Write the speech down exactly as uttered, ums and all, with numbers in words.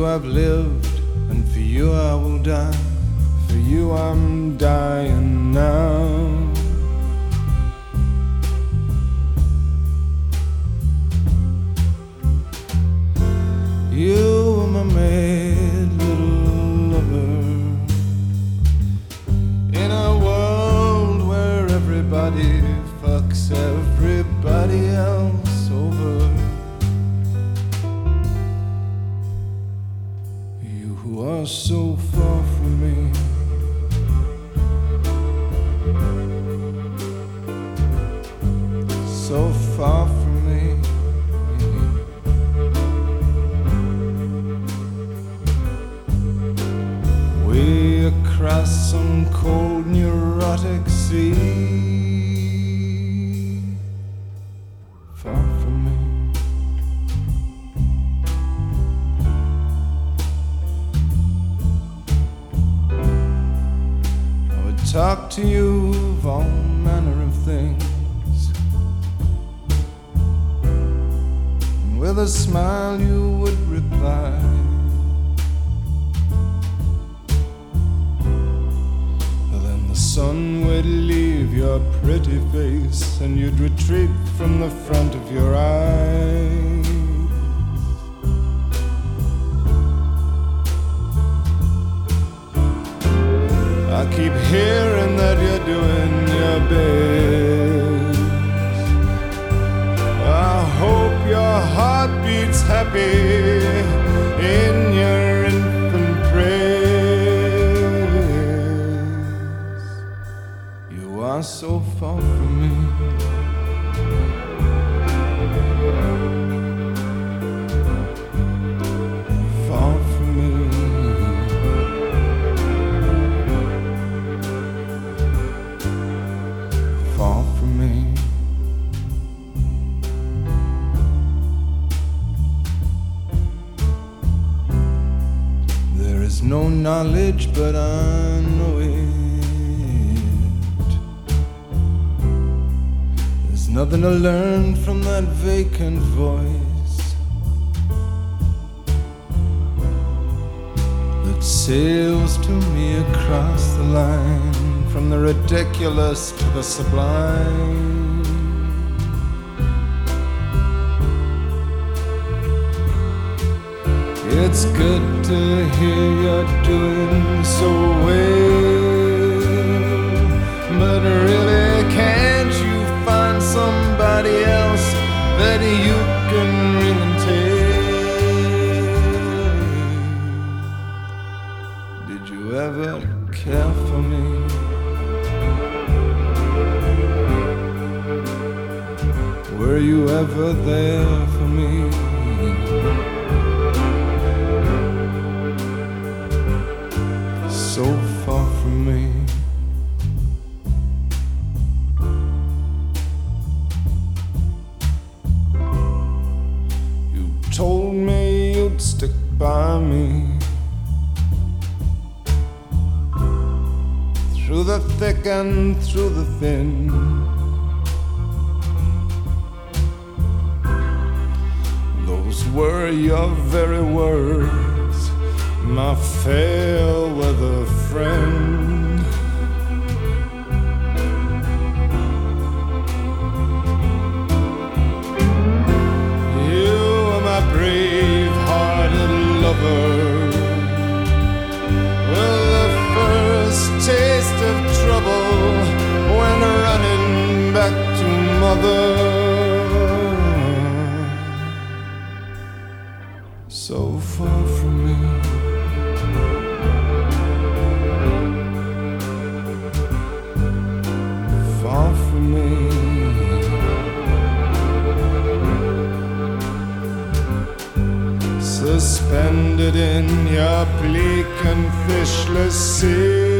you I've lived, and for you I will die. For you I'm dying now. You were my mad little lover, in a world where everybody fucks everybody else over. You who are so far from me, so far from me. Way across some cold neurotic sea, far from me. I would talk to you of all manner of things, and with a smile you would reply. The sun would leave your pretty face, and you'd retreat from the front of your eyes. I keep hearing that you're doing your best. I hope your heart beats happy in your infant praise. You are so far from me, far from me, far from me. There is no knowledge, but I know it. Nothing to learn from that vacant voice that sails to me across the line, from the ridiculous to the sublime. It's good to hear you're doing so well, but really can't you find somebody else that you can ring and tell? Did you ever care for me? Were you ever there for me? So far from me. Told me you'd stick by me through the thick and through the thin. Those were your very words, my fair weather friend. Brave-hearted lover, with the first taste of trouble when running back to mother. So far from me, far from me. Suspended in your bleak and fishless sea.